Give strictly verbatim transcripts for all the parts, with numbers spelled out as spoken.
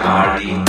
Party.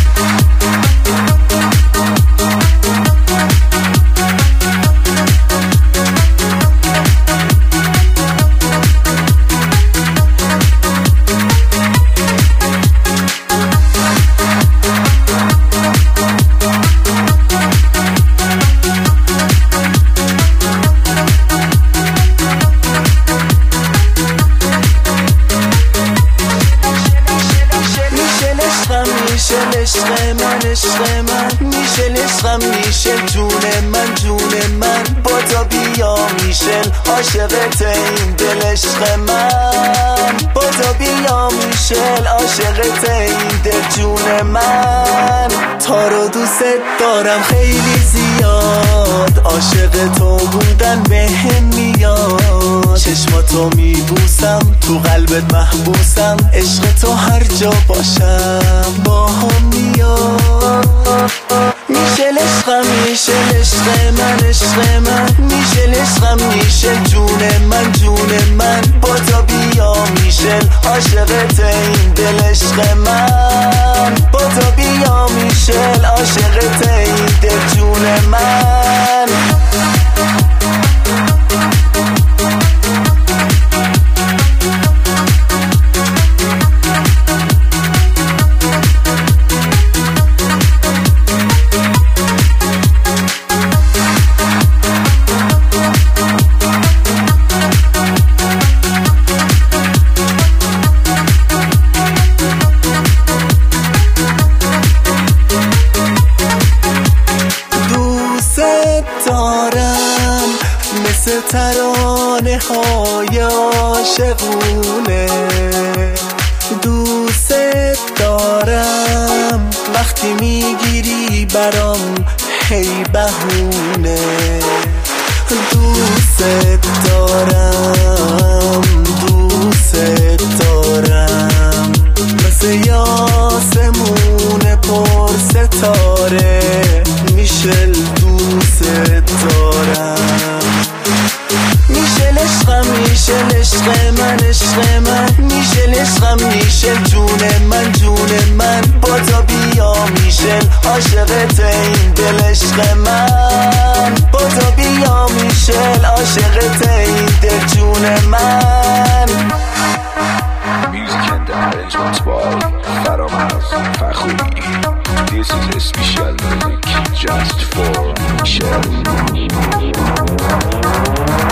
عشق من عشق من میشل عشقم میشل جون من جون من با تو بیا میشل عاشقت این دل عشق من با تو بیا میشل عاشقت این دل جون من تا رو دوست دارم خیلی زیاد عاشق تو بودن به هم میاد چشماتو میبوسم تو قلبت محبوسم عشق تو هر جا باشم با هم میاد میشل عشقم میشل عشق من عشق من میشل عشقم میشل جون من جون من با تو بیا میشل عاشقت این دل عشق من با تو بیا میشل عاشقت این دل جون من دارم مثل ترانه های عاشقونه دوست دارم وقتی میگیری برام هی بهونه دوست دارم دوست دارم مثل یاسمون پر ستاره میشل دوست دارم میشل عشقم میشل عشق من عشق من میشل عشقم میشل جون من جون من با تو بیا میشل عاشقت این دل عشق من با تو بیا میشل عاشقت این دل جون من Music and arrangements by Faramaz Fakhoui. This is a special music just for Michelle.